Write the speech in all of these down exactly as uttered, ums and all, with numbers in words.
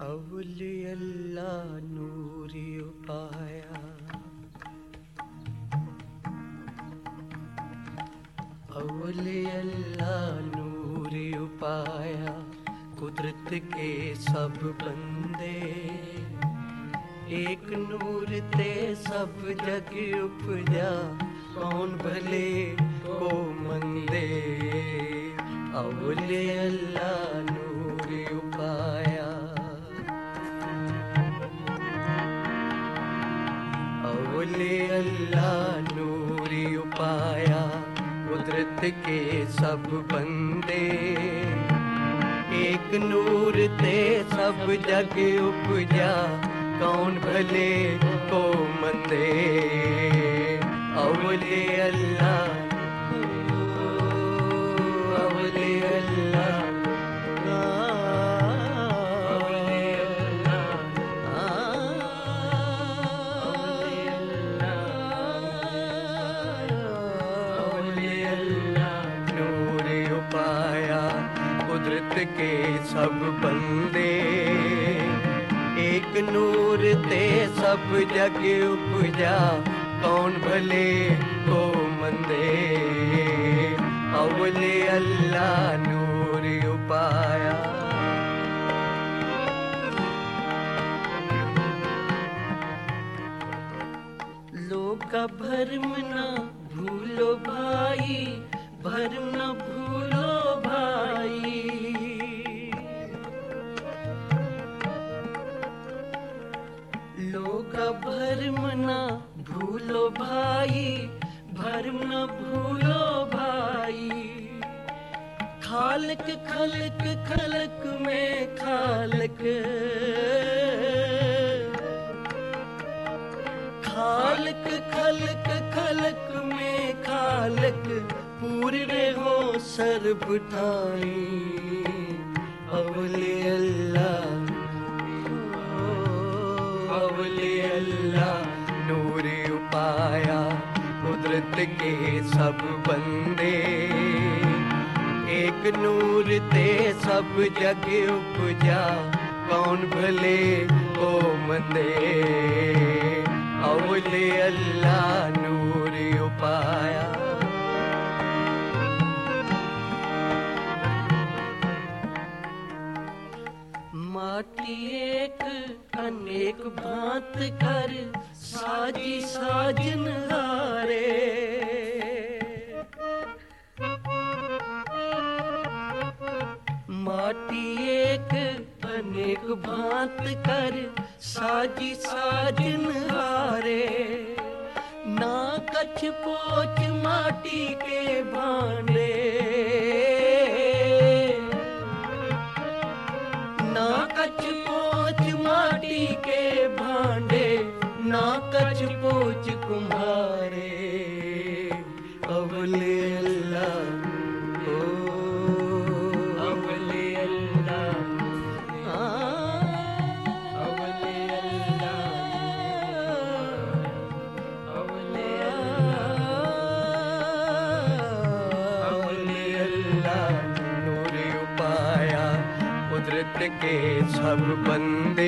अवली अल्लाह नूरी पाया, अवली अल्लाह नूरी पाया। कुदरत के सब बंदे एक नूर ते सब जग उपजा। कौन भले को मंदे, अवली अल्लाह नूरी पाया, अवली अल्लाह नूरी पाया। कुदरत के सब बंदे एक नूर ते सब जग उपजा। कौन भले को मंदे, अवली अल्लाह, अवली अल्लाह, कुदरत के सब बंदे एक नूर ते सब जग उपजा। कौन भले को मंदे, अवली अल्लाह नूर पाया। लोग का भरम ना भूलो भाई, भरम ना भूलो भाई। लोग का भरम ना भूलो भाई, भरम ना भूलो भाई। खालक खलक खलक में खालक, खालक खलक खलक में खालक। पूरे हो सर बुठाई, अवली अल्लाह, अवली अल्लाह नूर पाया। कुदरत के सब बंदे एक नूर ते सब जग उपजा। कौन भले को मंदे, अवली अल्लाह नूर पाया। माटी एक अनेक भांत कर साजी साजन हारे। माटी एक अनेक भांत कर साजी साजन हारे। ना कछ पोच माटी के भांडे, ना कछ पोच माटी के भांडे। ना कछ पोच कुम्हारे, अवली अल्लाह, ओ अवली अल्लाह, अवली अल्लाह, अवली अल्लाह, अवली अल्लाह नूर पाया। कुदरत के सब बंदे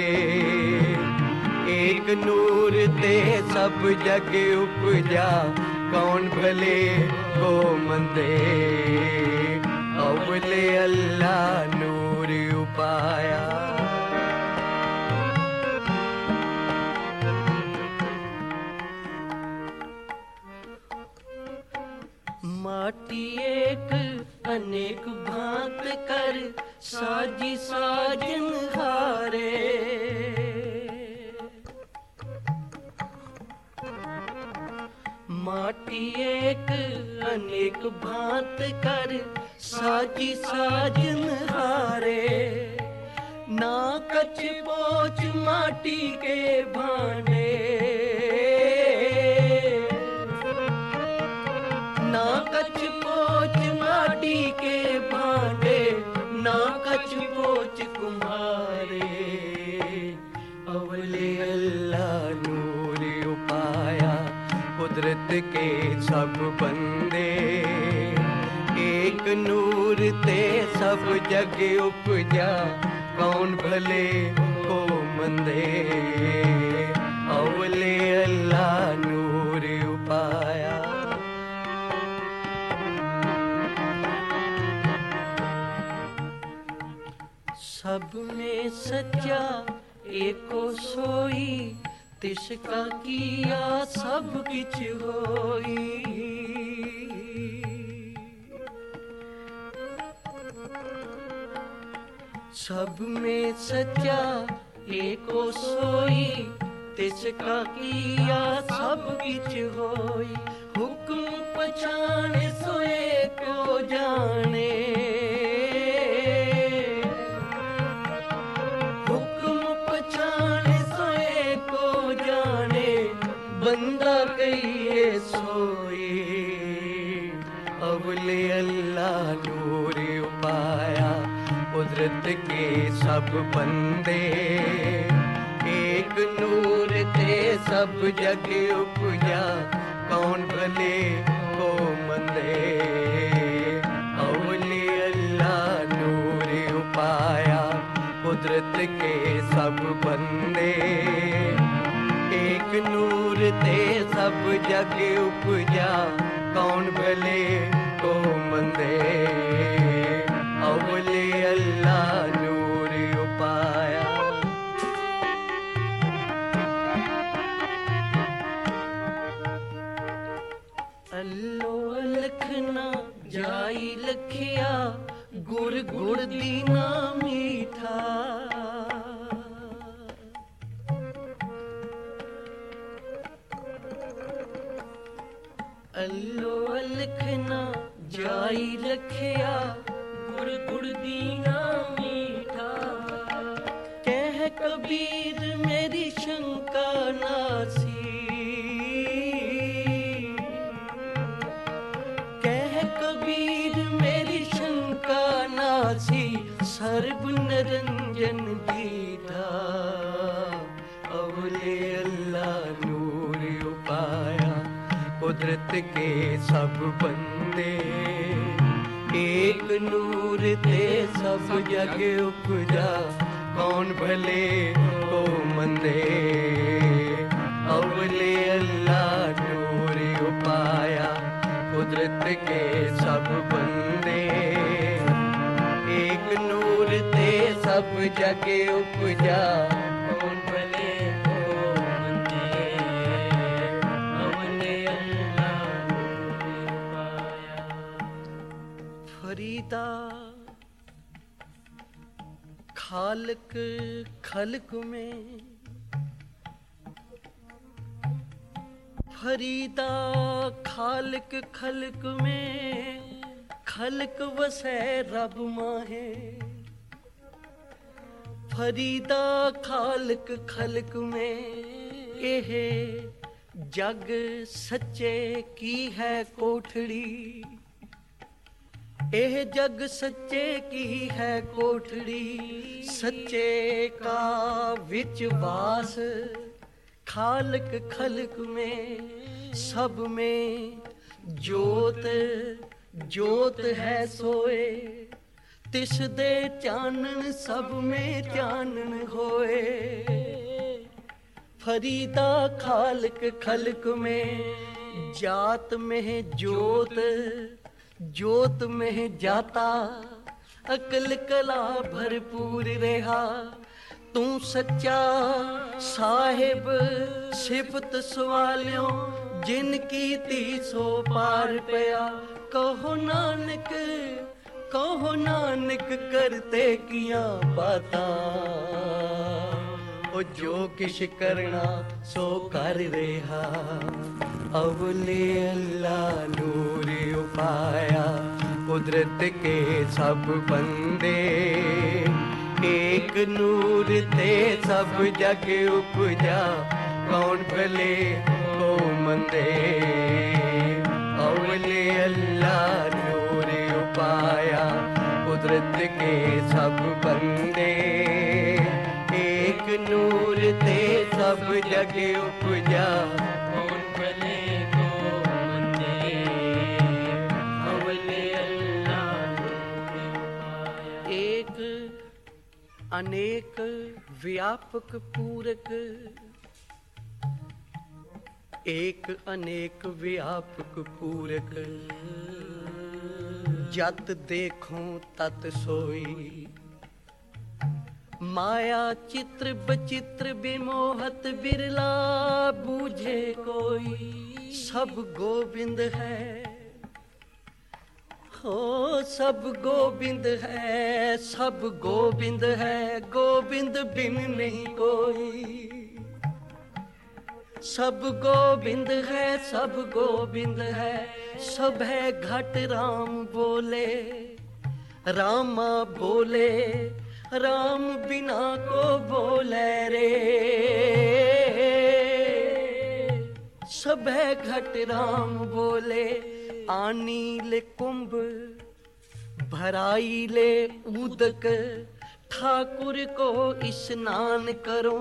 एक नूर ते सब जग उपजा। कौन भले को मंदे, अवली अल्लाह नूर पाया। माटी एक अनेक भांत कर साजी साजन हारे। माटी एक अनेक भांत कर साजी साजन हारे। ना कछ पोच माटी के भांडे, ना कछ पोच माटी के भांडे। ना कछ पोच कुम्हारे, अवली अल्लाह नूर पाया। कुदरत के सब बंदे एक नूर ते सब जग उपजा। कौन भले को मंदे अवले अल्लाह नूर उपाया। सब में सच्चा एको सोई तिसका किया सब किछ होई। सब में सच्चा एको सोई तिसका किया सब किछ होई। हुक्म पछाने सोए को जाने बंदा कहिए सोए अवले अल्लाह नूर उपाया। कुदरत के सब बंदे एक नूर ते सब जग उपजा। कौन भले को मंदे अवले अल्लाह नूर उपाया। कुदरत के सब बंदे एक नूर ते सब जग उपजा। कौन भले को मंदे अवले अल्लाह नूर उपाया। अल्लो लखना जाई लखिया गुड़ गुड़ दीना मीठा। अल्लो अलखना जाई रखिया गुड़ गुड़ दीना मीठा। कह कबीर मेरी शंका नासी। कह कबीर मेरी शंका नासी। सर्ब निरंजन दीठा अवले अल्लाह नूर उपाया। कुदरत के सब बंदे एक नूर ते सब जग उपजा। कौन भले को मंदे अवले अल्लाह नूर उपाया। कुदरत के सब बंदे एक नूर ते सब जग उपजा। कौन भले फरीदा खालक खलक में। फरीदा खालक खलक में खलक वसै रब माहे। फरीदा खालक खलक में एह जग सच्चे की है कोठड़ी। एह जग सच्चे की है कोठड़ी। सच्चे का विच वास खालक खलक में। सब में जोत जोत है सोए तिस दे चानन सब में चानन होए। फरीदा खालक खलक में जात में जोत जोत में जाता। अकल कला भरपूर रहा तू सच्चा साहिब। सिफत सवालियों जिनकी ती सो पार पया। कहो नानक कहो नानक करते किया बाता। ओ जो किश करना सो कर रहा अवले अल्लाह नूर उपाया। कुदरत के सब बंदे एक नूर ते सब जग उपजा। कौन भले को मंदे अवले अल्लाह नूर उपाया। कुदरत के सब बंदे एक नूर ते सब जग उपजा। कौन भले अनेक व्यापक पूरक एक अनेक व्यापक पूरक, जत देखो तत सोई। माया चित्र बचित्र विमोहत बिरला बूझे कोई। सब गोविंद है हो सब गोविंद है, सब गोविंद है, गोविंद बिन नहीं कोई। सब गोविंद है सब गोविंद है, सब है घट राम बोले। रामा बोले राम बिना को बोले रे। सब है घट राम बोले। आनी ले कुंभ भराई ले उदक, ठाकुर को स्नान करो।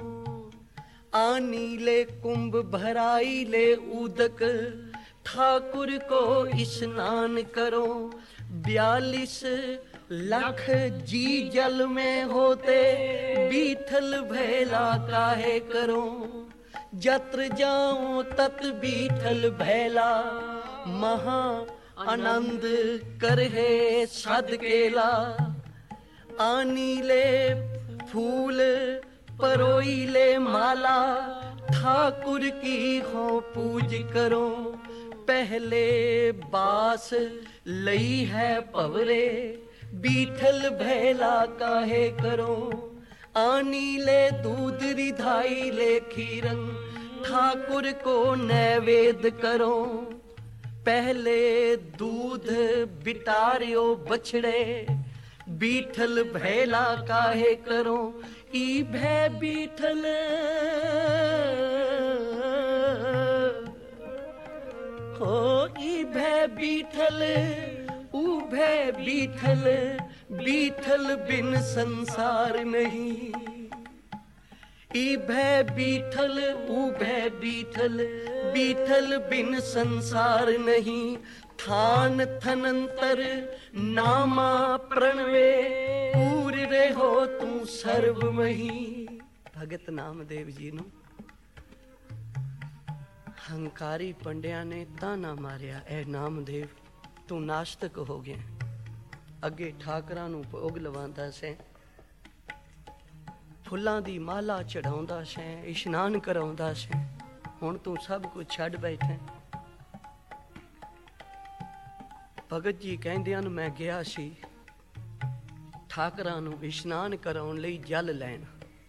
आनी ले कुंभ भराई ले उदक, ठाकुर को स्नान करो। बयालीस लख जी जल में होते, बीठल भैला काहे करो। जत्र जाओ तत बीठल भैला, महा आनंद करहे सदकेला। आनी ले फूल परोई ले माला, ठाकुर की हो पूज करो। पहले बास लई है पवरे, बीठल भैला काहे करो। आनी ले दूध रिधाई ले खीरन, ठाकुर को नैवेद्य करो। पहले दूध बिटारियो बछड़े, बीठल भैला काहे करो। ई भै बीठल हो ई भै बीठल, ऊ भै बीठल, बीठल बिन संसार नहीं। ई भै बीठल ऊ भै बीठल, बीठल बिन संसार नहीं। थान थनंतर नामा प्रणवे, पूर रहो तू सर्वमही। भगत नामदेव जी नु हंकारी पंडिया ने ताना मारिया, ए नामदेव तू नास्तिक हो गया। अगे ठाकरां नू भोग लवांदा से, फुल्लां दी माला चढ़ाउंदा से, इशनान कराउंदा से। हुण तू सब कुछ छड्ड बैठे। भगत जी कहंदे हन मैं गया सी ठाकरां नू इशनान कराउण लई जल लैण,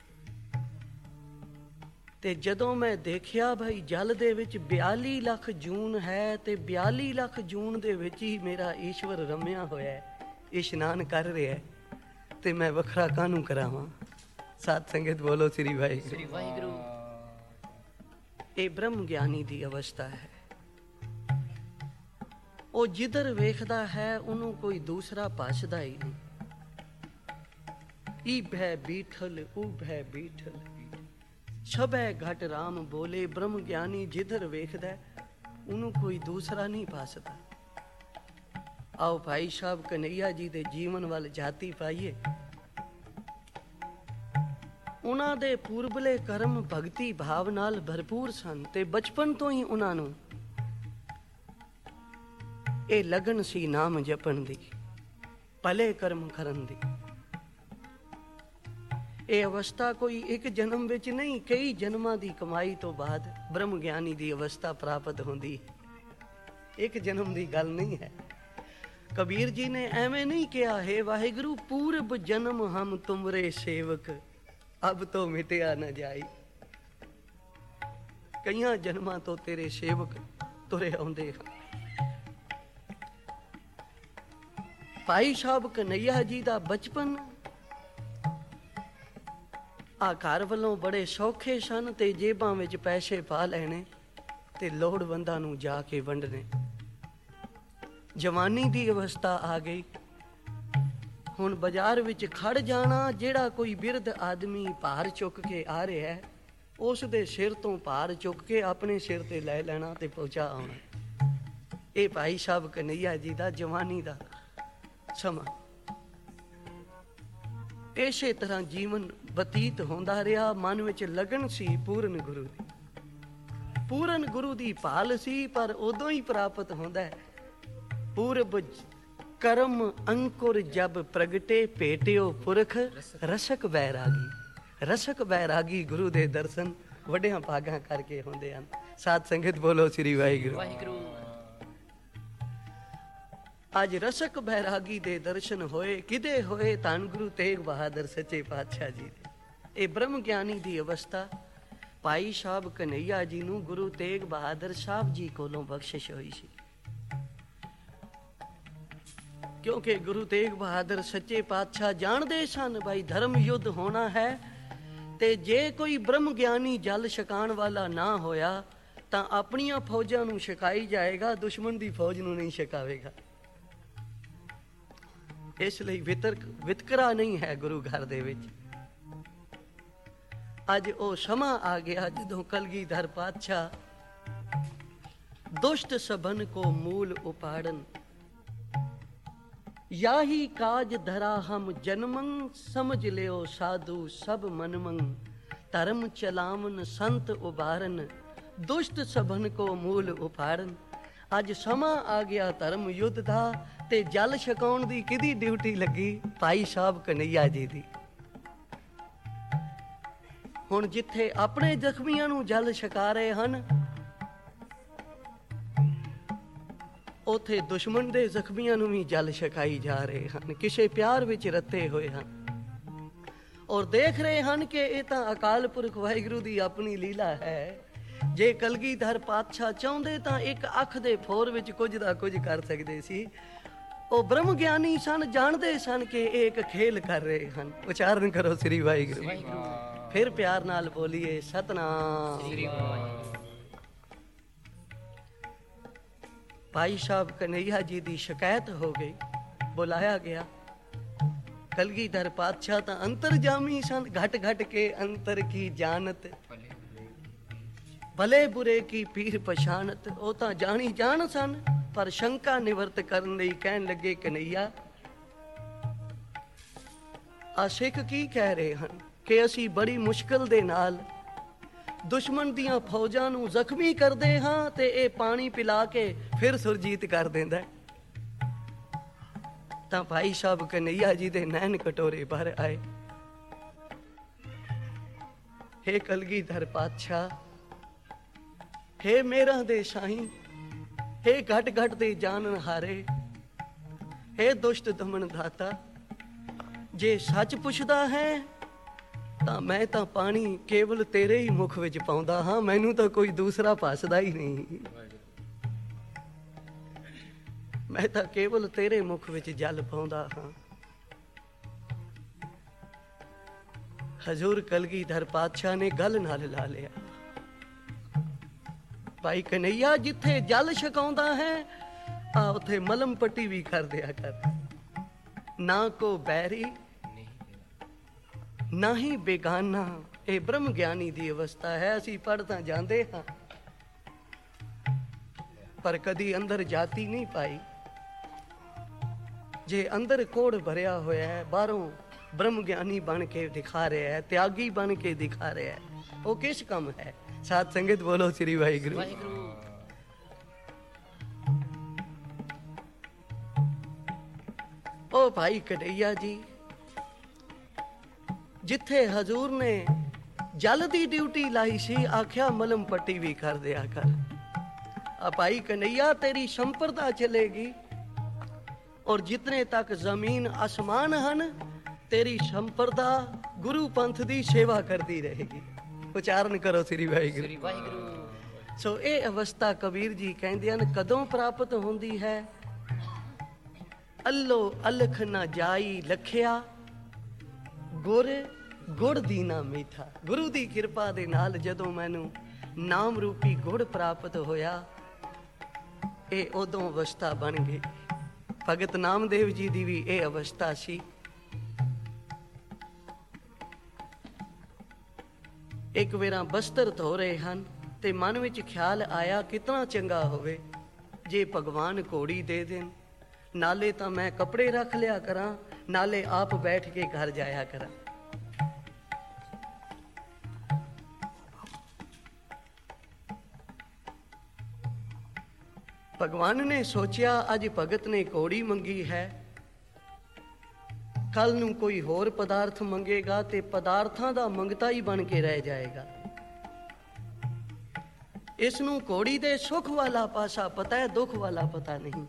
ते जदों मैं देखिया भाई जल दे विच बयाली लख जून है, ते बयाली लख जून दे विच ही मेरा ईश्वर रमिया होया है, इशनान कर रहा है, ते मैं वखरा कानू करावां। साध संगत बोलो श्री वाहिगुरू। श्री वाहिगुरू। ये ब्रह्म ज्ञानी दी अवस्था है। वो जिधर वेखदा है उन्हों कोई दूसरा भाषदा ही नहीं। ई भै बीठल ऊ भै बीठल, छबे घट राम बोले। ब्रह्म ज्ञानी जिधर वेखदा उन्हों कोई दूसरा नहीं भाषदा। आओ भाई साहब कन्हैया जी दे जीवन वाल जाती पाइए। उन्हां दे पूर्वले कर्म भगती भाव नाल भरपूर सन, ते बचपन तो ही उन्हां नूं ए लगन सी नाम जपन दी, भले कर्म करन दी। ए अवस्था कोई एक जन्म विच नहीं, कई जन्मां दी कमाई तो बाद ब्रह्म ज्ञानी दी अवस्था प्राप्त होंदी। एक जन्म दी गल नहीं है। कबीर जी ने एवें नहीं कहा, हे वाहिगुरु पूर्व जन्म हम तुमरे सेवक, अब तो मिटया न जाई। कईयां जन्मां तो तेरे सेवक तुरे आउंदे हैं। भाई साहब कन्हैया जी दा बचपन आ घर वालों बड़े सौखे सन, ते जेबां विच पैसे पा लैने ते लोड़वंदां नूं जाके वंडने। जवानी दी अवस्था आ गई। हुण बाजार विच खड़ जाना, जेड़ा कोई बिरध आदमी भार चुक के आ रहा है, उस दे सिर तो भार चुक के अपने सिर ते लै लेना ते पहुंचा आउणा। ये भाई साहब कन्हैया जी दा जवानी दा समा। इसे तरह जीवन ਬਤੀਤ ਹੁੰਦਾ ਰਿਹਾ। ਮਨ ਵਿੱਚ ਲਗਨ ਸੀ ਪੂਰਨ ਗੁਰੂ ਦੀ, ਪੂਰਨ ਗੁਰੂ ਦੀ ਭਾਲ ਸੀ, ਪਰ ਉਦੋਂ ਹੀ ਪ੍ਰਾਪਤ ਹੁੰਦਾ ਹੈ। ਪੂਰਬ ਕਰਮ ਅੰਕੁਰ ਜਬ ਪ੍ਰਗਟੇ, ਭੇਟਿਓ ਪੁਰਖ ਰਸਕ ਬੈਰਾਗੀ। ਰਸਕ ਬੈਰਾਗੀ ਗੁਰੂ ਦੇ ਦਰਸ਼ਨ ਵੱਡਿਆਂ ਭਾਗਾਂ ਕਰਕੇ ਹੁੰਦੇ ਹਨ। ਸਾਧ ਸੰਗਤ ਬੋਲੋ ਸ੍ਰੀ ਵਾਹਿਗੁਰੂ ਵਾਹਿਗੁਰੂ। ਅੱਜ ਰਸਕ ਬੈਰਾਗੀ ਦੇ ਦਰਸ਼ਨ ਹੋਏ, ਕਿਦੇ ਹੋਏ? ਧੰਨ ਗੁਰੂ ਤੇਗ ਬਹਾਦਰ ਸੱਚੇ ਪਾਤਸ਼ਾਹ ਜੀ ਦੇ। ਇਹ ਬ੍ਰਹਮ ਗਿਆਨੀ ਦੀ ਅਵਸਥਾ ਭਾਈ ਸਾਹਿਬ ਕਨਈਆ ਜੀ ਨੂੰ ਗੁਰੂ ਤੇਗ ਬਹਾਦਰ ਸਾਹਿਬ ਜੀ ਕੋਲੋਂ ਬਖਸ਼ਿਸ਼ ਹੋਈ ਸੀ। ਕਿਉਂਕਿ ਗੁਰੂ ਤੇਗ ਬਹਾਦਰ ਸੱਚੇ ਪਾਤਸ਼ਾਹ ਜਾਣਦੇ ਸਨ ਭਾਈ ਧਰਮ ਯੁੱਧ ਹੋਣਾ ਹੈ, ਤੇ ਜੇ ਕੋਈ ਬ੍ਰਹਮ ਗਿਆਨੀ ਜਲ ਛਕਾਉਣ ਵਾਲਾ ਨਾ ਹੋਇਆ ਤਾਂ ਆਪਣੀਆਂ ਫੌਜਾਂ ਨੂੰ ਛਕਾਈ ਜਾਏਗਾ, ਦੁਸ਼ਮਣ ਦੀ ਫੌਜ ਨੂੰ ਨਹੀਂ ਛਕਾਵੇਗਾ। ਇਸ ਲਈ ਵਿਤਰਕ ਵਿਤਕਰਾ ਨਹੀਂ ਹੈ ਗੁਰੂ ਘਰ ਦੇ ਵਿੱਚ। ਅੱਜ ਉਹ ਸਮਾਂ ਆ ਗਿਆ ਜਦੋਂ ਕਲਗੀਧਰ ਪਾਤਸ਼ਾਹ ਦੁਸ਼ਟ ਸਭਨ ਕੋ ਮੂਲ ਉਪਾੜਨ, ਯਾਹੀ ਕਾਜ ਧਰਾ ਹਮ ਜਨਮੰ, ਸਮਝ ਲਿਓ ਸਾਧੂ ਸਭ ਮਨਮੰ, ਧਰਮ ਚਲਾਵਨ ਸੰਤ ਉਬਾਰਨ, ਦੁਸ਼ਟ ਸਭਨ ਕੋ ਮੂਲ ਉਪਾੜਨ। ਅੱਜ ਸਮਾਂ ਆ ਗਿਆ ਧਰਮ ਯੁੱਧ ਦਾ, ਤੇ ਜਲ ਛਕਾਉਣ ਦੀ ਕਿਹਦੀ ਡਿਊਟੀ ਲੱਗੀ? ਭਾਈ ਸਾਹਿਬ ਕਨਈਆ ਜੀ ਦੀ। ਹੁਣ ਜਿੱਥੇ ਆਪਣੇ ਜ਼ਖਮੀਆਂ ਨੂੰ ਜਲ ਛਕਾ ਰਹੇ ਹਨ, ਉਥੇ ਦੁਸ਼ਮਣ ਦੇ ਜ਼ਖਮੀਆਂ ਨੂੰ ਵੀ ਜਲ ਛਕਾਈ ਜਾ ਰਹੇ ਹਨ। ਕਿਸੇ ਪਿਆਰ ਵਿੱਚ ਰੱਤੇ ਹੋਏ ਹਨ ਔਰ ਦੇਖ ਰਹੇ ਹਨ ਕਿ ਇਹ ਤਾਂ ਅਕਾਲ ਪੁਰਖ ਵਾਹਿਗੁਰੂ ਦੀ ਆਪਣੀ ਲੀਲਾ ਹੈ। ਜੇ ਕਲਗੀਧਰ ਪਾਤਸ਼ਾਹ ਚਾਹੁੰਦੇ ਤਾਂ ਇੱਕ ਅੱਖ ਦੇ ਫੋਰ ਵਿੱਚ ਕੁਝ ਦਾ ਕੁਝ ਕਰ ਸਕਦੇ ਸੀ। ਉਹ ਬ੍ਰਹਮ ਗਿਆਨੀ ਸਨ, ਜਾਣਦੇ ਸਨ ਕਿ ਇਹ ਇੱਕ ਖੇਲ ਕਰ ਰਹੇ ਹਨ। ਉਚਾਰਨ ਕਰੋ ਸ੍ਰੀ ਵਾਹਿਗੁਰੂ। ਫਿਰ ਪਿਆਰ ਨਾਲ ਬੋਲੀਏ ਸਤਨਾਮ ਸ੍ਰੀ ਵਾਹਿਗੁਰੂ। ਭਾਈ ਸਾਹਿਬ ਕਨਈਆ ਜੀ ਦੀ ਸ਼ਿਕਾਇਤ ਹੋ ਗਈ, ਬੁਲਾਇਆ ਗਿਆ। ਕਲਗੀਧਰ ਪਾਤਸ਼ਾਹ ਤਾਂ ਅੰਤਰਜਾਮੀ ਸਨ, ਘਟ ਘਟ ਕੇ ਅੰਤਰ ਕੀ ਜਾਣਤ, ਭਲੇ ਬੁਰੇ ਕੀ ਪੀਰ ਪਛਾਨਤ। ਉਹ ਤਾਂ ਜਾਣੀ ਜਾਣ ਸਨ, ਪਰ ਸ਼ੰਕਾ ਨਿਵਰਤ ਕਰਨ ਲਈ ਕਹਿਣ ਲੱਗੇ, ਕਨਈਆ ਆ ਸਿੱਖ ਕੀ ਕਹਿ ਰਹੇ ਹਨ ਕਿ ਅਸੀਂ ਬੜੀ ਮੁਸ਼ਕਲ ਦੇ ਨਾਲ ਦੁਸ਼ਮਣ ਦੀਆਂ ਫੌਜਾਂ ਨੂੰ ਜ਼ਖਮੀ ਕਰਦੇ ਹਾਂ, ਤੇ ਇਹ ਪਾਣੀ ਪਿਲਾ ਕੇ ਫਿਰ ਸੁਰਜੀਤ ਕਰ ਦਿੰਦਾ। ਤਾਂ ਭਾਈ ਸਾਹਿਬ ਕਨਈਆ ਜੀ ਦੇ ਨੈਣ ਕਟੋਰੇ ਭਰ ਆਏ। ਹੇ ਕਲਗੀਧਰ ਪਾਤਸ਼ਾਹ, ਹੇ ਮੇਰਾ ਦੇ ਸਾਈਂ, ਹੇ ਘਟ ਘਟ ਦੇ ਜਾਣਨ ਹਾਰੇ, ਹੇ ਦੁਸ਼ਟ ਦਮਨ ਦਾਤਾ, ਜੇ ਸੱਚ ਪੁੱਛਦਾ ਹੈ ਤਾਂ ਮੈਂ ਤਾਂ ਪਾਣੀ ਕੇਵਲ ਤੇਰੇ ਹੀ ਮੁਖ ਵਿੱਚ ਪਾਉਂਦਾ ਹਾਂ, ਮੈਨੂੰ ਤਾਂ ਕੋਈ ਦੂਸਰਾ ਭਾਸਦਾ ਹੀ ਨਹੀਂ। ਮੈਂ ਤਾਂ ਕੇਵਲ ਤੇਰੇ ਮੁਖ ਵਿੱਚ ਜਲ ਪਾਉਂਦਾ ਹਾਂ। ਹਜ਼ੂਰ ਕਲਗੀਧਰ ਪਾਤਸ਼ਾਹ ਨੇ ਗੱਲ ਨਾਲ ਲਾ ਲਿਆ, ਭਾਈ ਕਨਈਆ ਜਿੱਥੇ ਜਲ ਛਕਾਉਂਦਾ ਹੈ ਆ ਉੱਥੇ ਮਲਮ ਪੱਟੀ ਵੀ ਕਰ ਦਿਆ ਕਰ। ਨਾ ਕੋ ਬੈਰੀ ਨਾ ਹੀ ਬੇਗਾਨਾ। ਇਹ ਬ੍ਰਹਮ ਗਿਆਨੀ ਦੀ ਅਵਸਥਾ ਹੈ। ਅਸੀਂ ਪੜ੍ਹ ਤਾਂ ਜਾਂਦੇ ਹਾਂ, ਪਰ ਕਦੀ ਅੰਦਰ ਜਾਤੀ ਨਹੀਂ ਪਾਈ। ਜੇ ਅੰਦਰ ਕੋੜ ਭਰਿਆ ਹੋਇਆ ਹੈ, ਬਾਹਰੋਂ ਬ੍ਰਹਮ ਗਿਆਨੀ ਬਣ ਕੇ ਦਿਖਾ ਰਿਹਾ ਹੈ, ਤਿਆਗੀ ਬਣ ਕੇ ਦਿਖਾ ਰਿਹਾ ਹੈ, ਉਹ ਕਿਸ ਕੰਮ ਹੈ? ਸਾਧ ਸੰਗਤ ਬੋਲੋ ਸ੍ਰੀ ਵਾਹਿਗੁਰੂ ਵਾਹਿਗੁਰੂ। ਉਹ ਭਾਈ ਕਨਈਆ ਜੀ, ਜਿੱਥੇ ਹਜ਼ੂਰ ਨੇ ਜਲ ਦੀ ਡਿਊਟੀ ਲਾਈ ਸੀ, ਆਖਿਆ ਮਲਮ ਪੱਟੀ ਵੀ ਕਰ ਦਿਆ ਕਰ। ਆ ਭਾਈ ਕਨਈਆ ਤੇਰੀ ਸੰਪਰਦਾ ਚਲੇਗੀ, ਔਰ ਜਿਤਨੇ ਤੱਕ ਜ਼ਮੀਨ ਆਸਮਾਨ ਹਨ, ਤੇਰੀ ਸੰਪਰਦਾ ਗੁਰੂ ਪੰਥ ਦੀ ਸੇਵਾ ਕਰਦੀ ਰਹੇਗੀ। ਉਚਾਰਨ ਕਰੋ ਸ੍ਰੀ ਵਾਹਿਗੁਰੂ ਵਾਹਿਗੁਰੂ। ਸੋ ਇਹ ਅਵਸਥਾ ਕਬੀਰ ਜੀ ਕਹਿੰਦੇ ਹਨ ਕਦੋਂ ਪ੍ਰਾਪਤ ਹੁੰਦੀ ਹੈ? ਅੱਲੋ ਅਲਖ ਨਾ ਜਾਈ ਲਖਿਆ, ਗੁਰ ਗੁੜ ਦੀ ਨਾ ਮੀਠਾ। ਗੁਰੂ ਦੀ ਕਿਰਪਾ ਦੇ ਨਾਲ ਜਦੋਂ ਮੈਨੂੰ ਨਾਮ ਰੂਪੀ ਗੁੜ ਪ੍ਰਾਪਤ ਹੋਇਆ, ਇਹ ਉਦੋਂ ਅਵਸਥਾ ਬਣ ਗਈ। ਭਗਤ ਨਾਮਦੇਵ ਜੀ ਦੀ ਵੀ ਇਹ ਅਵਸਥਾ ਸੀ। ਇੱਕ ਵੇਰਾ ਬਸਤਰ ਧੋ ਰਹੇ ਹਨ ਤੇ ਮਨ ਵਿੱਚ ਖਿਆਲ ਆਇਆ, ਕਿਤਨਾ ਚੰਗਾ ਹੋਵੇ ਜੇ ਭਗਵਾਨ ਘੋੜੀ ਦੇ ਦੇਣ, ਨਾਲੇ ਤਾਂ ਮੈਂ ਕੱਪੜੇ ਰੱਖ ਲਿਆ ਕਰਾਂ, ਨਾਲੇ ਆਪ ਬੈਠ ਕੇ ਘਰ ਜਾਇਆ ਕਰਾਂ। ਭਗਵਾਨ ਨੇ ਸੋਚਿਆ ਅੱਜ ਭਗਤ ਨੇ ਘੋੜੀ ਮੰਗੀ ਹੈ, ਕੱਲ ਨੂੰ ਕੋਈ ਹੋਰ ਪਦਾਰਥ ਮੰਗੇਗਾ ਤੇ ਪਦਾਰਥਾਂ ਦਾ ਮੰਗਤਾ ਹੀ ਬਣ ਕੇ ਰਹਿ ਜਾਏਗਾ। ਇਸ ਨੂੰ ਘੋੜੀ ਦੇ ਸੁੱਖ ਵਾਲਾ ਪਾਸਾ ਪਤਾ ਹੈ, ਦੁੱਖ ਵਾਲਾ ਪਤਾ ਨਹੀਂ।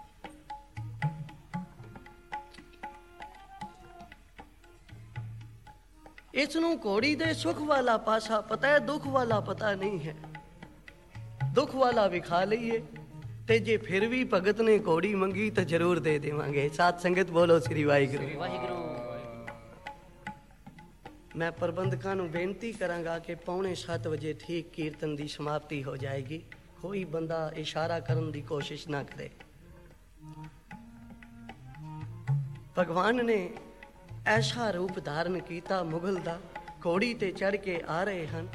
ਇਸ ਨੂੰ ਘੋੜੀ ਦੇ ਸੁੱਖ ਵਾਲਾ ਪਾਸਾ ਪਤਾ ਹੈ, ਦੁੱਖ ਵਾਲਾ ਪਤਾ ਨਹੀਂ ਹੈ। ਦੁੱਖ ਵਾਲਾ ਵਿਖਾ ਲਈਏ ਤੇ ਜੇ ਫਿਰ ਵੀ ਭਗਤ ਨੇ ਘੋੜੀ ਮੰਗੀ ਤਾਂ ਜ਼ਰੂਰ ਦੇ ਦੇਵਾਂਗੇ। ਸਾਧ ਸੰਗਤ ਬੋਲੋ ਸ੍ਰੀ ਵਾਹਿਗੁਰੂ ਵਾਹਿਗੁਰੂ। ਮੈਂ ਪ੍ਰਬੰਧਕਾਂ ਨੂੰ ਬੇਨਤੀ ਕਰਾਂਗਾ ਕਿ ਪੌਣੇ ਸੱਤ ਵਜੇ ਠੀਕ ਕੀਰਤਨ ਦੀ ਸਮਾਪਤੀ ਹੋ ਜਾਏਗੀ। ਕੋਈ ਬੰਦਾ ਇਸ਼ਾਰਾ ਕਰਨ ਦੀ ਕੋਸ਼ਿਸ਼ ਨਾ ਕਰੇ। ਭਗਵਾਨ ਨੇ ਐਸਾ ਰੂਪ ਧਾਰਨ ਕੀਤਾ ਮੁਗਲ ਦਾ, ਘੋੜੀ ਤੇ ਚੜ ਕੇ ਆ ਰਹੇ ਹਨ।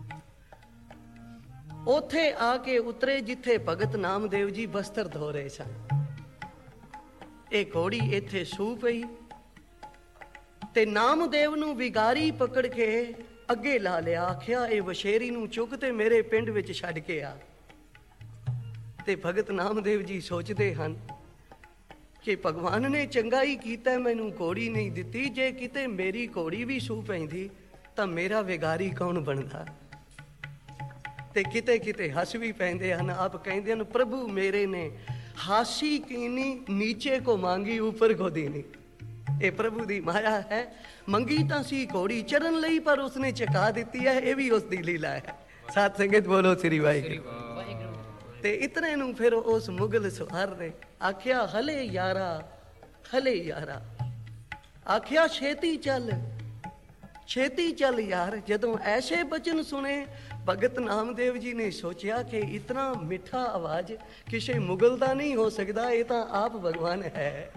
ਉੱਥੇ ਆ ਕੇ ਉਤਰੇ ਜਿੱਥੇ ਭਗਤ ਨਾਮਦੇਵ ਜੀ ਬਸਤਰ ਧੋ ਰਹੇ ਸਨ। ਇਹ ਘੋੜੀ ਇੱਥੇ ਸੂ ਪਈ ਤੇ ਨਾਮਦੇਵ ਨੂੰ ਵਿਗਾਰੀ ਪਕੜ ਕੇ ਅੱਗੇ ਲਾ ਲਿਆ। ਆਖਿਆ ਇਹ ਵਸ਼ੇਰੀ ਨੂੰ ਚੁੱਕ ਤੇ ਮੇਰੇ ਪਿੰਡ ਵਿੱਚ ਛੱਡ ਕੇ ਆ। ਤੇ ਭਗਤ ਨਾਮਦੇਵ ਜੀ ਸੋਚਦੇ ਹਨ ਕਿ ਭਗਵਾਨ ਨੇ ਚੰਗਾ ਹੀ ਕੀਤਾ, ਮੈਨੂੰ ਘੋੜੀ ਨਹੀਂ ਦਿੱਤੀ। ਜੇ ਕਿਤੇ ਮੇਰੀ ਘੋੜੀ ਵੀ ਸੂ ਪੈਂਦੀ ਤਾਂ ਮੇਰਾ ਵਿਗਾਰੀ ਕੌਣ ਬਣਦਾ। ਤੇ ਕਿਤੇ ਕਿਤੇ ਹੱਸ ਵੀ ਪੈਂਦੇ ਹਨ। ਆਪ ਕਹਿੰਦੇ ਹਨ ਪ੍ਰਭੂ ਮੇਰੇ ਨੇ ਹਾਸੀ ਕੀਨੀ ਨੀਚੇ ਕੋ ਮੰਗੀ ਉੱਪਰ ਕੋ ਦੇਣੀ। ਇਹ ਪ੍ਰਭੂ ਦੀ ਮਾਇਆ ਹੈ। ਮੰਗੀ ਤਾਂ ਸੀ ਘੋੜੀ ਚੜਨ ਲਈ, ਪਰ ਉਸਨੇ ਚਕਾ ਦਿੱਤੀ ਹੈ। ਇਹ ਵੀ ਉਸ ਦੀ ਲੀਲਾ ਹੈ। ਸਾਧ ਸੰਗਤ ਬੋਲੋ ਸ੍ਰੀ ਵਾਹਿਗੁਰੂ। ਤੇ ਇਤਨੇ ਨੂੰ ਫਿਰ ਉਸ ਮੁਗਲ ਸਵਾਰ ਨੇ ਆਖਿਆ ਹਲੇ ਯਾਰਾ ਹਲੇ ਯਾਰਾ। ਆਖਿਆ ਛੇਤੀ ਚੱਲ ਛੇਤੀ ਚੱਲ ਯਾਰ। ਜਦੋਂ ਐਸੇ ਬਚਨ ਸੁਣੇ ਭਗਤ ਨਾਮਦੇਵ ਜੀ ਨੇ ਸੋਚਿਆ ਕਿ ਇਤਨਾ ਮਿੱਠਾ ਆਵਾਜ਼ ਕਿਸੇ ਮੁਗਲ ਦਾ ਨਹੀਂ ਹੋ ਸਕਦਾ, ਇਹ ਤਾਂ ਆਪ ਭਗਵਾਨ ਹੈ।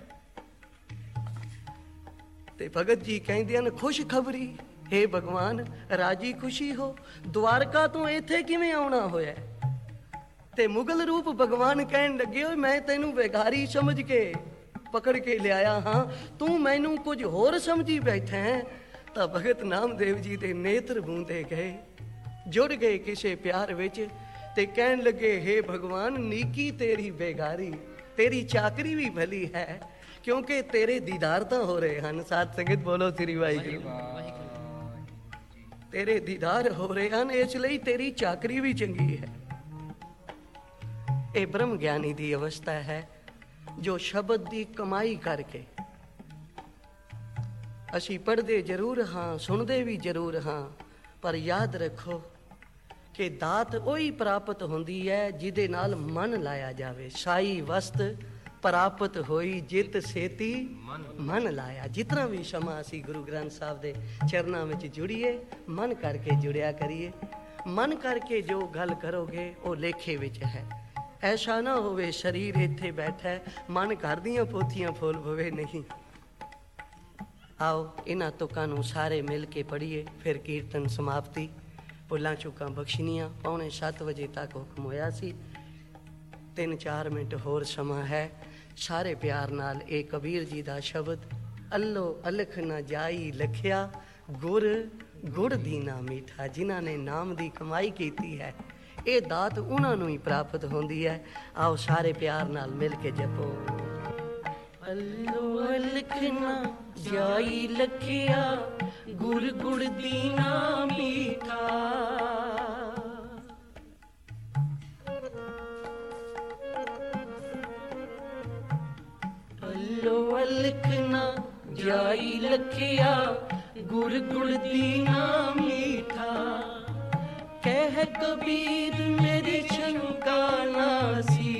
ਤੇ ਭਗਤ ਜੀ ਕਹਿੰਦੇ ਹਨ ਖੁਸ਼ ਖਬਰੀ, ਹੇ ਭਗਵਾਨ ਰਾਜੀ ਖੁਸ਼ੀ ਹੋ, ਦਵਾਰਕਾ ਤੋਂ ਇੱਥੇ ਕਿਵੇਂ ਆਉਣਾ ਹੋਇਆ। ਤੇ ਮੁਗਲ ਰੂਪ ਭਗਵਾਨ ਕਹਿਣ ਲੱਗੇ ਓਏ ਮੈਂ ਤੈਨੂੰ ਵਿਗਾਰੀ ਸਮਝ ਕੇ ਪਕੜ ਕੇ ਲਿਆਇਆ ਹਾਂ, ਤੂੰ ਮੈਨੂੰ ਕੁਝ ਹੋਰ ਸਮਝੀ ਬੈਠਾ ਹੈ। ਤਾਂ ਭਗਤ ਨਾਮਦੇਵ ਜੀ ਦੇ ਨੇਤਰ ਬੂੰਦੇ ਗਏ, ਜੁੜ ਗਏ ਕਿਸੇ ਪਿਆਰ ਵਿੱਚ ਤੇ ਕਹਿਣ ਲੱਗੇ ਹੇ ਭਗਵਾਨ ਨੀਕੀ ਤੇਰੀ ਬੇਗਾਰੀ, ਤੇਰੀ ਚਾਕਰੀ ਵੀ ਭਲੀ ਹੈ ਕਿਉਂਕਿ ਤੇਰੇ ਦੀਦਾਰ ਤਾਂ ਹੋ ਰਹੇ ਹਨ। ਸਾਧ ਸੰਗਤ ਬੋਲੋ ਸ੍ਰੀ ਵਾਹਿਗੁਰੂ। ਤੇਰੇ ਦੀਦਾਰ ਹੋ ਰਹੇ ਹਨ, ਇਸ ਲਈ ਤੇਰੀ ਚਾਕਰੀ ਵੀ ਚੰਗੀ ਹੈ। ਇਹ ਬ੍ਰਹਮ ਗਿਆਨੀ ਦੀ ਅਵਸਥਾ ਹੈ ਜੋ ਸ਼ਬਦ ਦੀ ਕਮਾਈ ਕਰਕੇ, ਅਸੀਂ ਪੜ੍ਹਦੇ ਜ਼ਰੂਰ ਹਾਂ ਸੁਣਦੇ ਵੀ ਜ਼ਰੂਰ ਹਾਂ, ਪਰ ਯਾਦ ਰੱਖੋ ਕਿ ਦਾਤ ਉਹੀ ਪ੍ਰਾਪਤ ਹੁੰਦੀ ਹੈ ਜਿਹਦੇ ਨਾਲ ਮਨ ਲਾਇਆ ਜਾਵੇ। ਸਾਈ ਵਸਤ ਪ੍ਰਾਪਤ ਹੋਈ ਜਿਤ ਸੇਤੀ ਮਨ ਲਾਇਆ। ਜਿਤਨਾ ਵੀ ਸਮਾਂ ਅਸੀਂ ਗੁਰੂ ਗ੍ਰੰਥ ਸਾਹਿਬ ਦੇ ਚਰਨਾਂ ਵਿੱਚ ਜੁੜੀਏ, ਮਨ ਕਰਕੇ ਜੁੜਿਆ ਕਰੀਏ। ਮਨ ਕਰਕੇ ਜੋ ਗੱਲ ਕਰੋਗੇ ਉਹ ਲੇਖੇ ਵਿੱਚ ਹੈ। ਐਸਾ ਨਾ ਹੋਵੇ ਸਰੀਰ ਇੱਥੇ ਬੈਠਾ, ਮਨ ਘਰ ਦੀਆਂ ਪੋਥੀਆਂ ਫੋਲ ਪਵੇ, ਨਹੀਂ। ਆਓ ਇਹਨਾਂ ਤੁਕਾਂ ਨੂੰ ਸਾਰੇ ਮਿਲ ਕੇ ਪੜ੍ਹੀਏ, ਫਿਰ ਕੀਰਤਨ ਸਮਾਪਤੀ। ਭੁੱਲਾਂ ਚੁੱਕਾਂ ਬਖਸ਼ਣੀਆਂ। ਪੌਣੇ ਸੱਤ ਵਜੇ ਤੱਕ ਹੁਕਮ ਹੋਇਆ ਸੀ, ਤਿੰਨ ਚਾਰ ਮਿੰਟ ਹੋਰ ਸਮਾਂ ਹੈ। ਸਾਰੇ ਪਿਆਰ ਨਾਲ ਇਹ ਕਬੀਰ ਜੀ ਦਾ ਸ਼ਬਦ, ਅੱਲੋ ਅਲਖ ਨਾ ਜਾਈ ਲਖਿਆ, ਗੁਰ ਗੁੜ ਦੀਨਾ ਮੀਠਾ। ਜਿਨ੍ਹਾਂ ਨੇ ਨਾਮ ਦੀ ਕਮਾਈ ਕੀਤੀ ਹੈ, ਇਹ ਦਾਤ ਉਹਨਾਂ ਨੂੰ ਹੀ ਪ੍ਰਾਪਤ ਹੁੰਦੀ ਹੈ। ਆਓ ਸਾਰੇ ਪਿਆਰ ਨਾਲ ਮਿਲ ਕੇ ਜਪੋ। ਅੱਲੋ ਅਲਖ ਨਾ ਜਾਈ ਲਖਿਆ, ਗੁਰ ਗੁੜ ਦੀਨਾ ਮੀਠਾ। ਅੱਲੋ ਅਲਖ ਨਾ ਜਾਈ ਲਖਿਆ, ਗੁਰ ਗੁੜ ਦੀਨਾ ਮੀਠਾ। ਕਹਿ ਕਬੀਰ ਮੇਰੀ ਸ਼ੰਕਾ ਨਾ ਸੀ,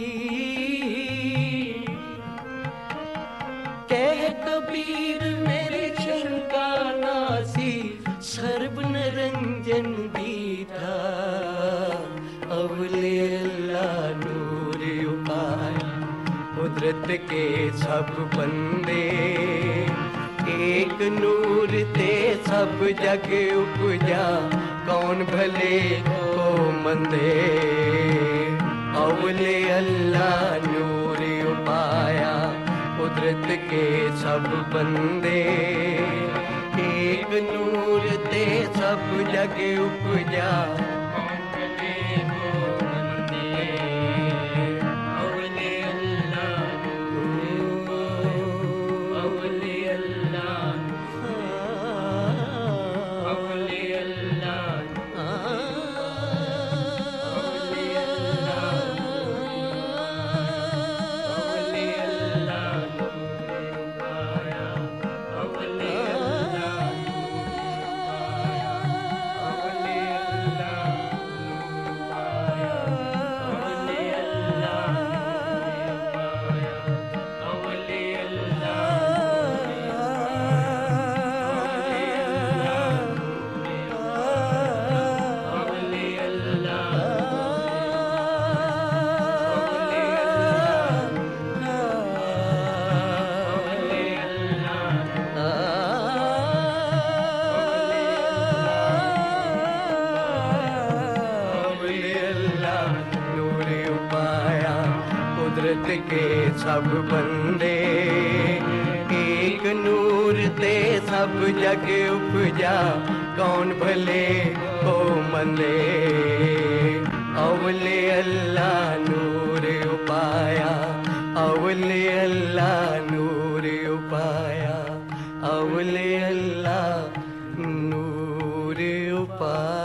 ਕਹਿ ਕਬੀਰ ਮੇਰੀ ਸ਼ੰਕਾ ਨਾ ਸੀ। ਸਰਬ ਨਿਰੰਜਨ ਦੀਠਾ, ਅਵਲੇ ਅੱਲਾ ਨੂਰ ਉਪਾਇਆ। ਕੁਦਰਤ ਕੇ ਸਭ ਬੰਦੇ, ਏਕ ਨੂਰ ਤੇ ਸਭ ਜਗ ਉਪਜਾ। कौन भले को मंदे, अवले अल्लाह नूर उपाया। कुदरत के सब बंदे, एक नूर ते सब जग उपजा। कौन भले को मंदे, सब बंदे, एक नूर ते सब जग उपजा, कौन भले को मंदे। अवले अल्लाह नूर उपाया, अवले अल्लाह नूर उपाया, अवले अल्लाह नूर उपाया।